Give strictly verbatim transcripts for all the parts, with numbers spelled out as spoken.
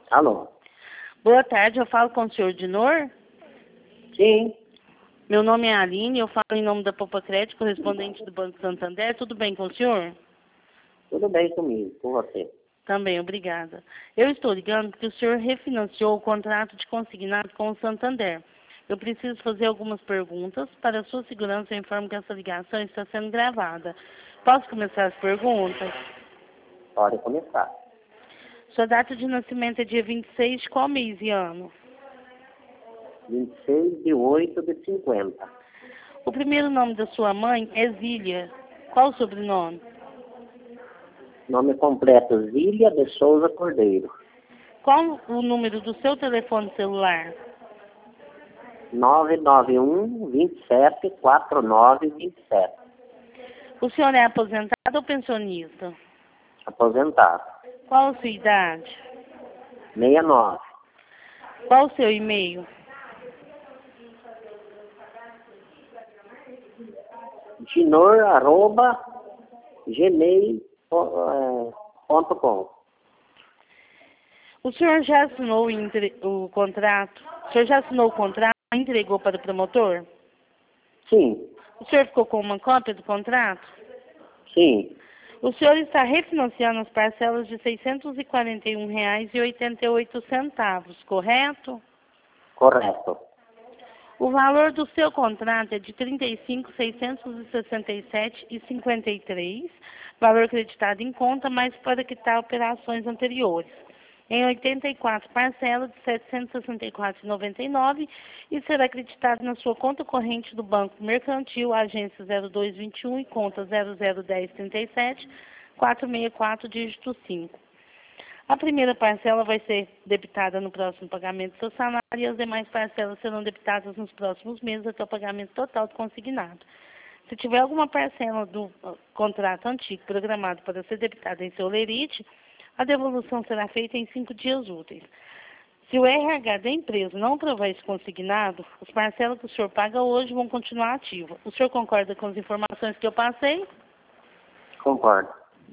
Alô? Boa tarde, eu falo com o senhor Dinor? Sim, Meu nome é Aline, eu falo em nome da Poupa Crédito, correspondente do Banco Santander. Tudo bem com o senhor? tudo bem comigo, com você. Também, obrigada. Eu estou ligando porque o senhor refinanciou o contrato de consignado com o Santander. Eu preciso fazer algumas perguntas. Para a sua segurança, eu informo que essa ligação está sendo gravada. Posso começar as perguntas? Pode começar. Sua data de nascimento é dia vinte e seis de qual mês e ano? vinte e seis de oito de cinquenta. O primeiro nome da sua mãe é Zília. Qual o sobrenome? Nome completo, Zília de Souza Cordeiro. Qual o número do seu telefone celular? nove nove um, vinte e sete, quarenta e nove, vinte e sete. O senhor é aposentado ou pensionista? Aposentado. Qual a sua idade? sessenta e nove. Qual o seu e-mail? Ginor, arroba, gmail ponto com. O senhor já assinou o, entre... o contrato? O senhor já assinou o contrato e entregou para o promotor? Sim, O senhor ficou com uma cópia do contrato? sim, O senhor está refinanciando as parcelas de seiscentos e quarenta e um reais e oitenta e oito centavos, correto? correto. O valor do seu contrato é de trinta e cinco mil seiscentos e sessenta e sete reais e cinquenta e três centavos, valor creditado em conta, mais para quitar operações anteriores, em oitenta e quatro parcelas de setecentos e sessenta e quatro reais e noventa e nove centavos e será acreditado na sua conta corrente do Banco Mercantil, agência zero dois vinte e um e conta zero zero um zero trinta e sete, quatrocentos e sessenta e quatro, dígito cinco. A primeira parcela vai ser debitada no próximo pagamento do seu salário e as demais parcelas serão debitadas nos próximos meses até o pagamento total do consignado. Se tiver alguma parcela do uh, contrato antigo programado para ser debitada em seu lerite, a devolução será feita em cinco dias úteis. Se o R H da empresa não aprovar esse consignado, as parcelas que o senhor paga hoje vão continuar ativas. O senhor concorda com as informações que eu passei? Concordo.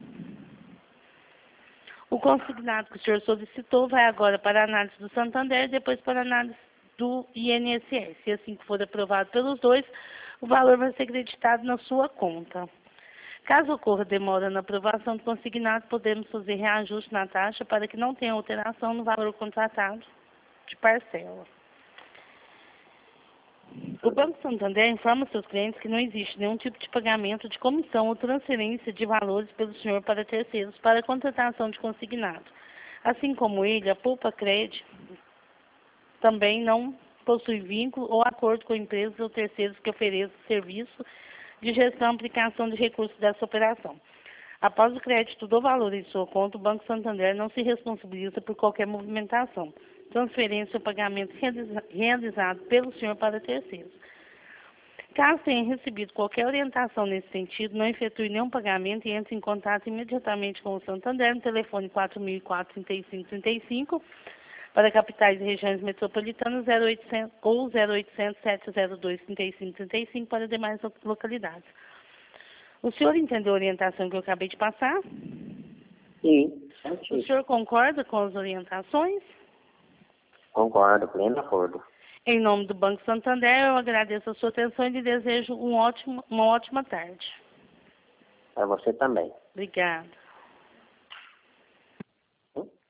O consignado que o senhor solicitou vai agora para a análise do Santander e depois para a análise do I N S S. Se assim que for aprovado pelos dois, o valor vai ser creditado na sua conta. Caso ocorra demora na aprovação do consignado, podemos fazer reajuste na taxa para que não tenha alteração no valor contratado de parcela. O Banco Santander informa seus clientes que não existe nenhum tipo de pagamento de comissão ou transferência de valores pelo senhor para terceiros para a contratação de consignado. Assim como ele, a Poupa Crédito também não possui vínculo ou acordo com empresas ou terceiros que ofereçam serviço de gestão e aplicação de recursos dessa operação. Após o crédito do valor em sua conta, o Banco Santander não se responsabiliza por qualquer movimentação, transferência ou pagamento realiza realizado pelo senhor para terceiros. Caso tenha recebido qualquer orientação nesse sentido, não efetue nenhum pagamento e entre em contato imediatamente com o Santander no telefone quatro mil e quatro, trinta e cinco, trinta e cinco para capitais e regiões metropolitanas zero oitocentos ou zero oitocentos, sete zero dois, trinta e cinco, trinta e cinco para demais localidades. O senhor entendeu a orientação que eu acabei de passar? Sim, O certinho. senhor concorda com as orientações? Concordo, pleno acordo. Em nome do Banco Santander, eu agradeço a sua atenção e lhe desejo um ótimo, uma ótima tarde. Para você também. Obrigada.